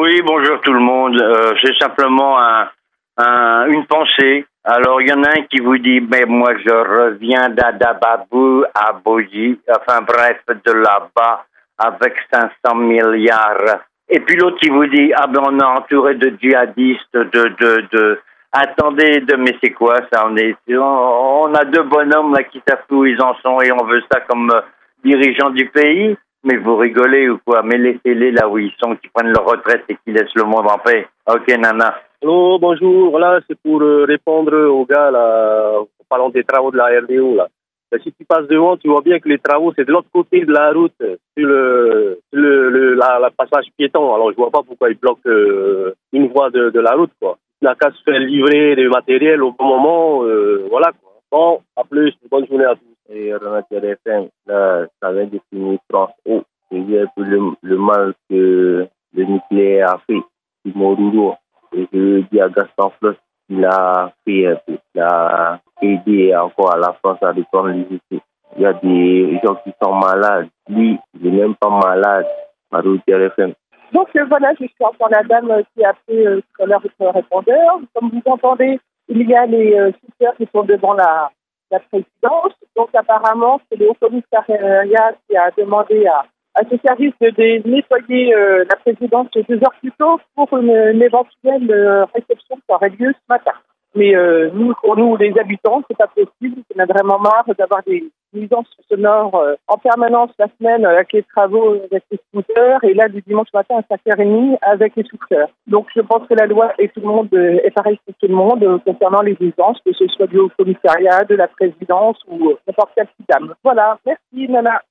Oui, bonjour tout le monde. C'est simplement une pensée. Alors, il y en a un qui vous dit, mais moi je reviens d'Adababou à Boji, enfin bref, de là-bas, avec 500 milliards. Et puis l'autre qui vous dit, ah ben on est entouré de djihadistes, Attendez, mais c'est quoi ça? On a deux bonhommes là qui savent où ils en sont et on veut ça comme dirigeants du pays. Mais vous rigolez ou quoi? Mais laissez-les là où ils sont, qui prennent leur retraite et qui laissent le monde en paix. Ok, nana. Allô, bonjour. Voilà, c'est pour répondre aux gars là, en parlant des travaux de la RDO là. Si tu passes devant, tu vois bien que les travaux, c'est de l'autre côté de la route, sur la passage piéton. Alors, je vois pas pourquoi ils bloquent une voie de la route, quoi. Il n'a qu'à se faire livrer des matériels au bon moment, voilà, quoi. Bon, à plus, bonne journée à tous. Et Renateur FM, là, ça vient de finir haut. C'est un peu le mal que le nucléaire a fait, c'est Moruro. Et je dis à Gaston Floss qu'il a fait un peu, il a aidé encore à la France à reprendre les essais. Il y a des gens qui sont malades. Lui, il n'est même pas malade. Renateur FM. Donc voilà, je suis encore la dame qui a fait tout à l'heure votre répondeur. Comme vous entendez, il y a les souteurs qui sont devant la présidence. Donc apparemment, c'est le Haut-Commissariat qui a demandé à ce service de nettoyer la présidence 2 heures plus tôt pour une éventuelle réception qui aurait lieu ce matin. Mais pour nous, les habitants, c'est pas possible. On a vraiment marre d'avoir des nuisances sonores en permanence la semaine avec les travaux avec les scooters et là du dimanche matin à 5h30 avec les scooters. Donc je pense que la loi est tout le monde est pareille pour tout le monde concernant les nuisances, que ce soit du Haut-Commissariat, de la présidence ou n'importe quelle dame. Voilà, merci Nana.